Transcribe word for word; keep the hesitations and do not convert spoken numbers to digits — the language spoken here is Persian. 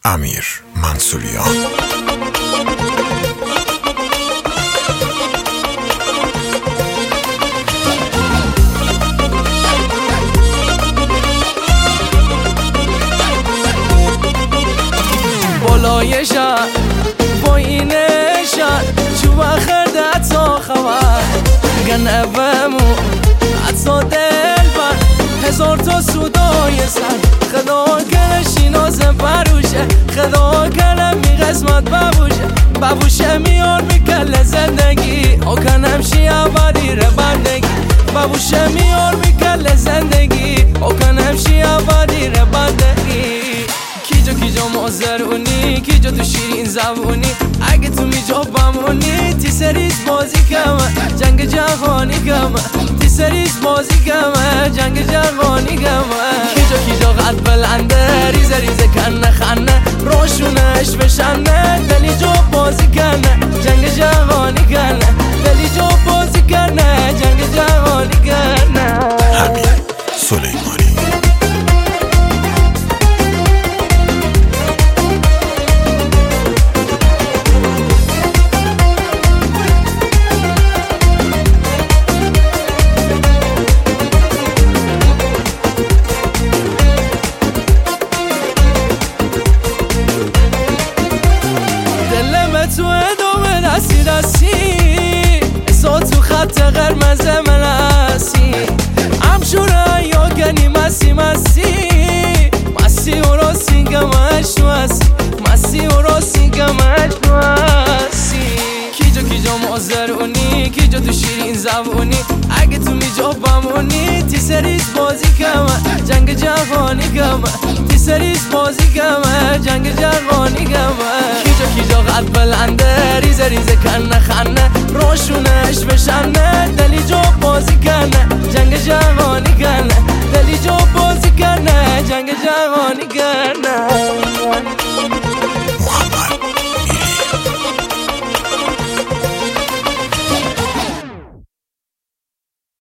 امیر منصوریان. بالای شهر پایین شهر چوب خردت تا خبر گنه بمو حتی دل بر هزار تا سودای سر خدا کنه شیناز بروشه خدا کنه می قسمت ببوشه ببوشه میار میکل زندگی او کنم شی اولی رو بندگی ببوشه میار میکل زندگی او کنم شی اولی رو بندگی کیجا کیجا مازرونی کیجا تو شیرین زبونی اگه تو میجا بمونی تی سریز بازی کمه جنگ جهانی کمه تی سریز بازی کمه جنگ جهانی کمه کیجا کیجا قد بلنده ریزه ریزه کنه خنه روشونش بشنه دلی جو بازی کنه جنگ جهانی کنه دلی جو بازی کنه جنگ جهانی کنه. امیر سلیمانی. تو ادامه دستی دستی احسا تو خط قرمز من هستی همشوره یا گنی مسی مسی مسی و راستی گمش تو هستی مسی و راستی گمش تو هستی کیجا کیجا مازرونی کیجا تو شیرین زبونی اگه تو میجا بمونی تی سریز بازی کمه جنگ جهانی کمه تی سریز بازی کمه جنگ جهانی کمه کیجا کیجا قد بلنده ریزه ریزه کنه خنه روشونش بشنه دلی جو بازی کنه جنگ جهانی